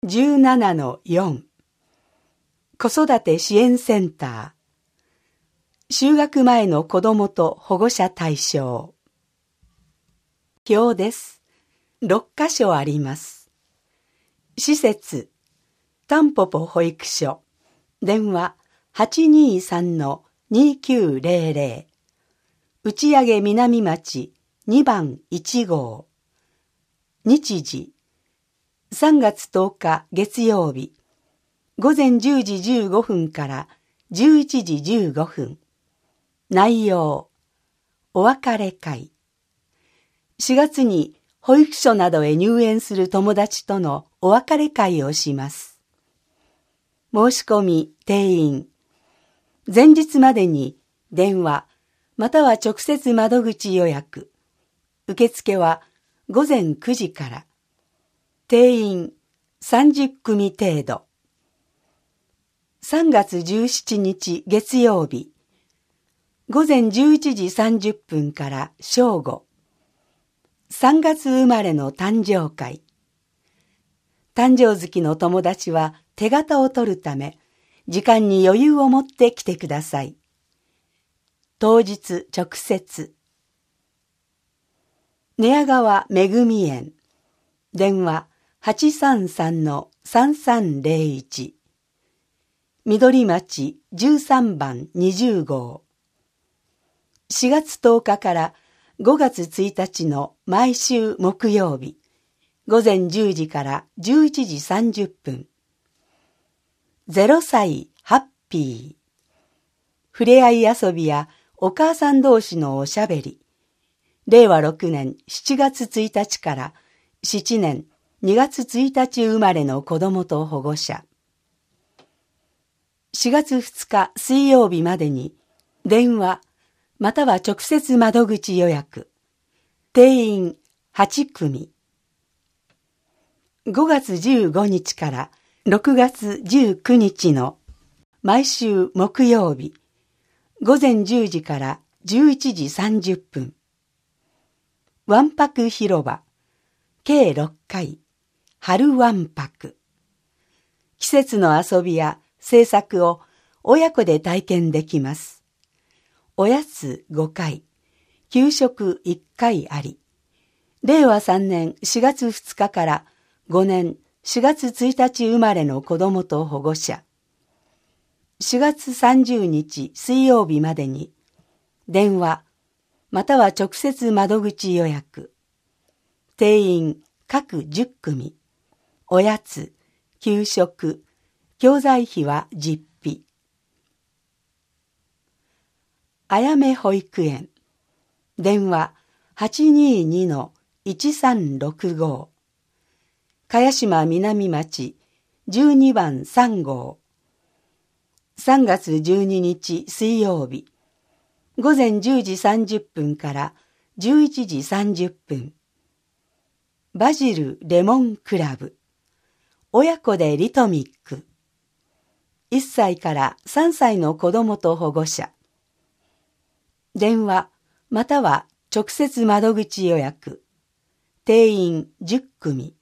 17-4 子育て支援センター就学前の子どもと保護者対象表です。6箇所あります。施設タンポポ保育所電話 823-2900 打上南町2番1号日時3月10日月曜日午前10時15分から11時15分内容お別れ会4月に保育所などへ入園する友達とのお別れ会をします。申し込み定員前日までに電話または直接窓口予約受付は午前9時から定員30組程度3月17日月曜日午前11時30分から正午3月生まれの誕生会誕生月の友達は手形を取るため時間に余裕を持って来てください。当日直接寝屋川めぐみ園電話 833-3301 緑町13番20号4月10日から5月1日の毎週木曜日午前10時から11時30分0歳ハッピーふれあい遊びやお母さん同士のおしゃべり令和6年7月1日から7年2月1日生まれの子どもと保護者4月2日水曜日までに電話または直接窓口予約定員8組5月15日から6月19日の毎週木曜日午前10時から11時30分わんぱく広場計6回春わんぱく季節の遊びや制作を親子で体験できます。おやつ5回給食1回あり令和3年4月2日から5年4月1日生まれの子どもと保護者4月30日水曜日までに電話または直接窓口予約定員各10組おやつ給食教材費は実費あやめ保育園電話 822-1365 茅島南町12番3号3月12日水曜日午前10時30分から11時30分バジルレモンクラブ親子でリトミック1歳から3歳の子どもと保護者電話または直接窓口予約定員10組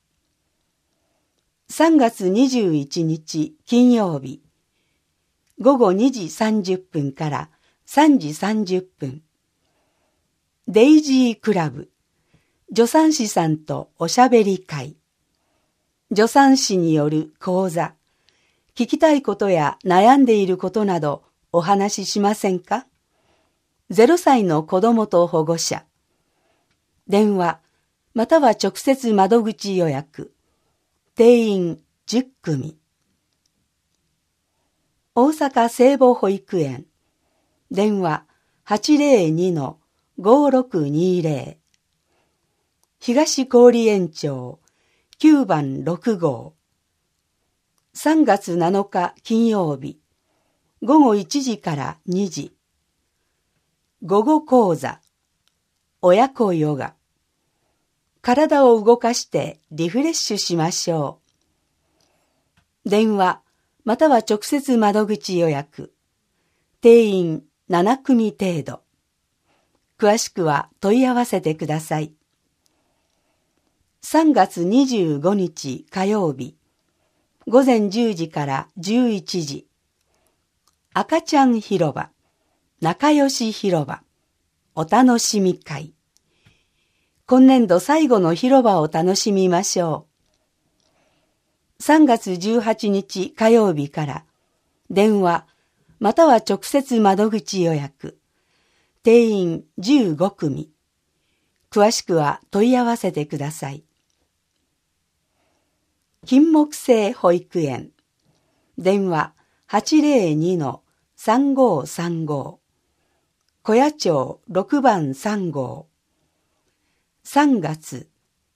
3月21日金曜日午後2時30分から3時30分デイジークラブ助産師さんとおしゃべり会助産師による講座聞きたいことや悩んでいることなどお話ししませんか0歳の子どもと保護者電話または直接窓口予約定員10組大阪聖母保育園電話 802-5620 東郡園町9番6号3月7日金曜日午後1時から2時午後講座親子ヨガ体を動かしてリフレッシュしましょう電話または直接窓口予約定員7組程度詳しくは問い合わせてください。3月25日火曜日午前10時から11時。赤ちゃん広場、仲良し広場、お楽しみ会。今年度最後の広場を楽しみましょう。3月18日火曜日から電話または直接窓口予約。定員15組。詳しくは問い合わせてください。金木犀保育園。電話 802-3535。小谷町6番3号。3月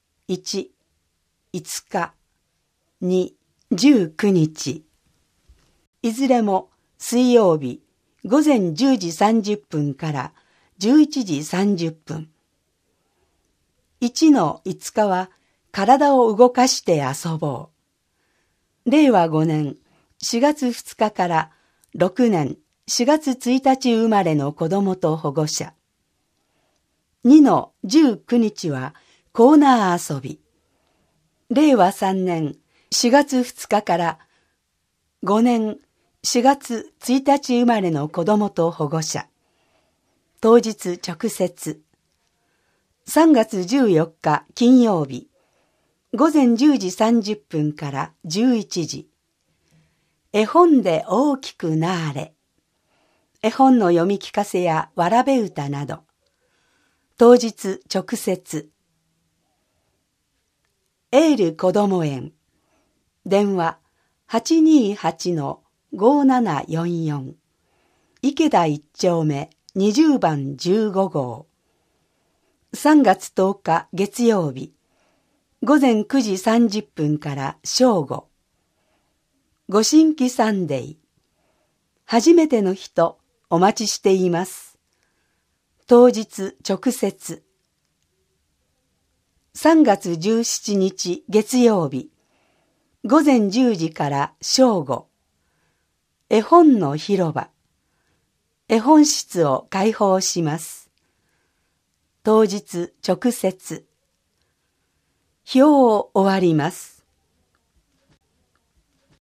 1、5日、2、19日。いずれも水曜日午前10時30分から11時30分。1の5日は体を動かして遊ぼう。令和5年4月2日から6年4月1日生まれの子供と保護者。2の19日はコーナー遊び。令和3年4月2日から5年4月1日生まれの子供と保護者。当日直接。3月14日金曜日。午前10時30分から11時。絵本で大きくなーれ。絵本の読み聞かせやわらべ歌など。当日直接。エールこども園。電話 828-5744。池田1丁目20番15号。3月10日月曜日。午前9時30分から正午。ご新規サンデー。初めての人お待ちしています。当日直接。3月17日月曜日。午前10時から正午。絵本の広場。絵本室を開放します。当日直接。表を終わります。